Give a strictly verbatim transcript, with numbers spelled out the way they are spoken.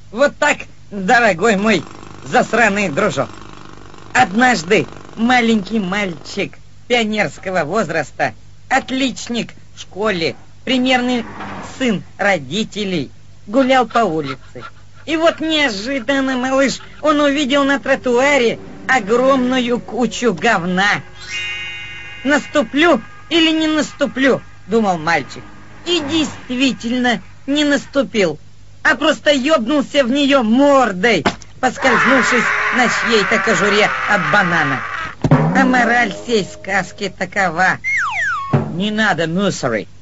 Вот так, дорогой мой засраный дружок. Однажды маленький мальчик пионерского возраста, отличник в школе, примерный сын родителей, гулял по улице. И вот неожиданно, малыш, он увидел на тротуаре огромную кучу говна. «Наступлю или не наступлю?» — думал мальчик. И действительно не наступил, а просто ёбнулся в нее мордой, поскользнувшись на чьей-то кожуре от банана. А мораль сей сказки такова: не надо мусорить.